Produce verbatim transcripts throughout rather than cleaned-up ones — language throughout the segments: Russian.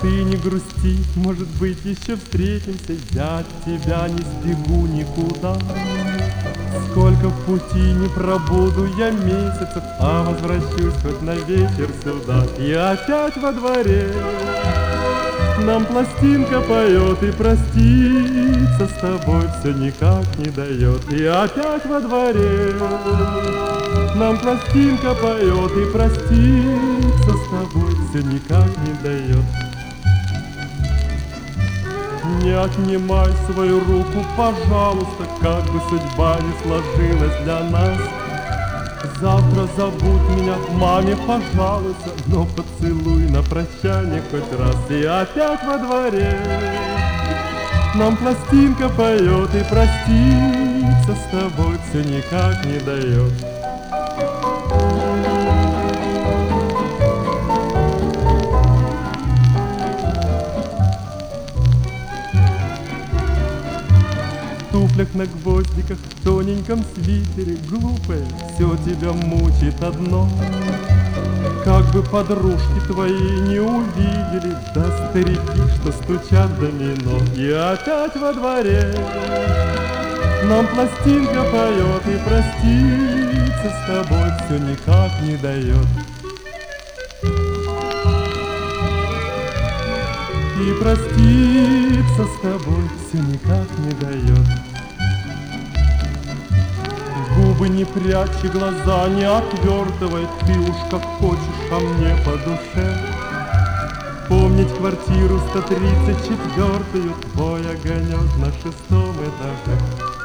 Ты не грусти, может быть, еще встретимся. Я от тебя не сбегу никуда. Сколько в пути не пробуду я месяцев, а возвращусь хоть на вечер сюда. И опять во дворе нам пластинка поет, и проститься с тобой все никак не дает. И опять во дворе нам пластинка поет, и проститься с тобой все никак не дает. Не отнимай свою руку, пожалуйста, как бы судьба не сложилась для нас. Завтра забудь меня маме, пожалуйста, но поцелуй на прощание хоть раз. И опять во дворе нам пластинка поет, и проститься с тобой все никак не дает. В туфлях на гвоздиках, в тоненьком свитере, глупая, все тебя мучает одно. Как бы подружки твои не увидели, да старики, что стучат домино. И опять во дворе нам пластинка поет, и проститься с тобой все никак не дает. И проститься с тобой все никак не дает. Губы не прячь и глаза не отвертывай, ты уж как хочешь ко мне по душе. Помнить квартиру сто тридцать четвёртую, твой огонек на шестом этаже.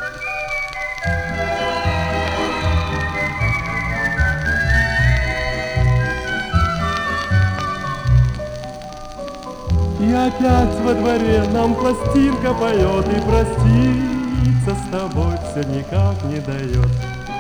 И опять во дворе нам пластинка поет, и проститься с тобой все никак не дает.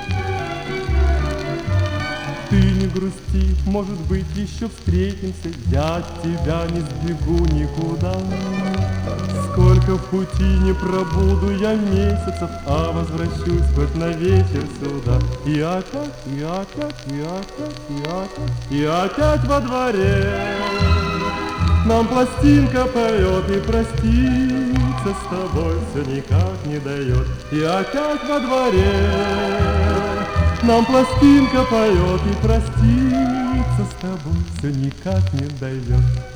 Ты не грусти, может быть, еще встретимся. Я от тебя не сбегу никуда. Сколько в пути не пробуду я месяцев, а возвращусь хоть на вечер сюда. И опять, и опять, и опять, и опять, и опять во дворе нам пластинка поет, и проститься с тобой все никак не дает. И опять во дворе нам пластинка поет, и проститься с тобой все никак не дает.